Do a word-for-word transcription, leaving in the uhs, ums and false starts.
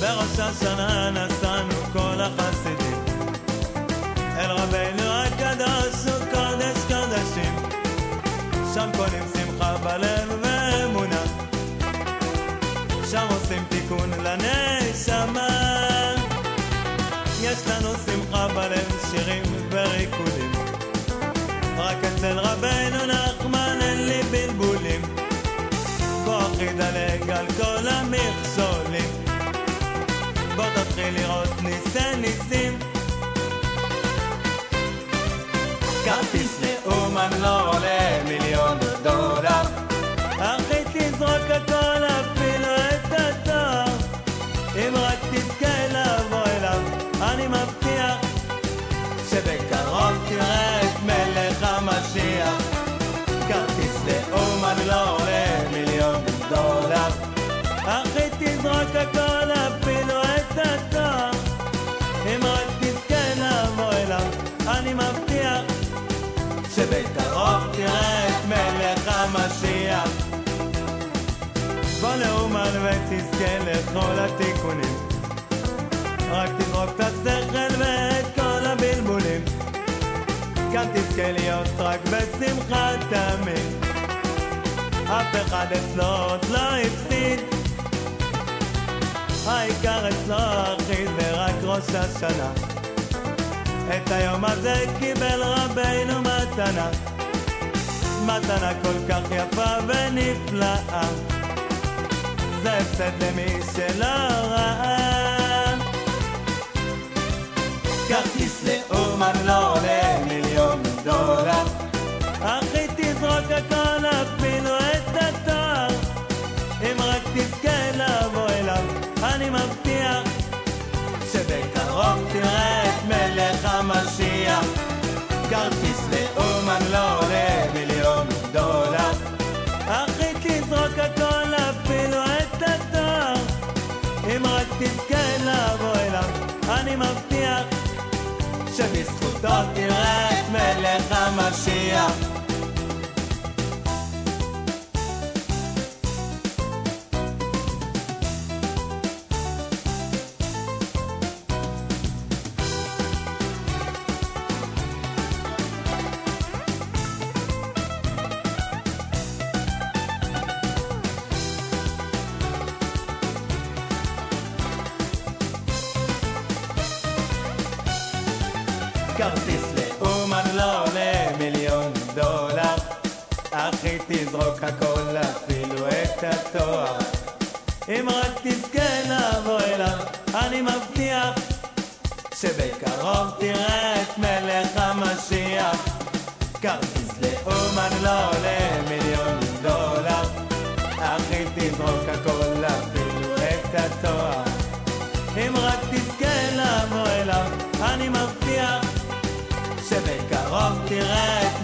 בראש השנה נסענו כל החסידים אל רבינו הקדוש וקודש קודשים, שם קונים שמחה בלב ואמונה, שם עושים תיקון לנשמה. יש לנו שמחה בלב, שירים וריקודים, רק אצל רבינו נחמן אין לי בלבולים. בוא אחי דלג על כל המכשולים, בוא תתחיל לראות ניסי ניסים. כרטיס לאומן לא עולה מיליון דולר, אחי תזרוק הכל אפילו את התואר, אם רק תזכה לבוא אליו אני מבטיח שבקרוב תראה את מלך המשיח. כרטיס לאומן לא עולה מיליון דולר, אחי תזרוק הכל אפילו את התואר, אם רק תזכה לבוא אליו אני מבטיח שבקרוב תראה את מלך המשיח. בוא לאומן ותזכה לכל התיקונים, רק תזרוק את השכל ואת כל הבלבולים, כאן תזכה להיות רק בשמחה תמיד, אף אחד אצלו עוד לא הפסיד. העיקר אצלו אחי זה רק ראש השנה, את היום הזה קיבל רבינו מתנה, מתנה כל כך יפה ונפלאה, זה הפסד למי שלא ראה. כרטיס לאומן לא עולה מיליון דולר, אחי תזרוק הכל אפילו את התואר, אם רק תזכה לבוא אליו אני מבטיח שבקרוב תראה את מלך המשיח. כרטיס לאומן לא עולה מיליון דולר, אחי תזרוק הכל אפילו את התואר, אם רק תזכה לבוא אליו אני מבטיח שבזכותו תראה את מלך המשיח. כרטיס לאומן לא עולה מיליון דולר, אחי תזרוק הכל אפילו את התואר, אם רק תזכה לבוא אליו אני מבטיח שבקרוב תראה את מלך המשיח. כרטיס לאומן לא עולה מיליון דולר, אחי תזרוק הכל אפילו את התואר, אם רק תזכה לבוא אליו אני מבטיח שבקרוב תראה את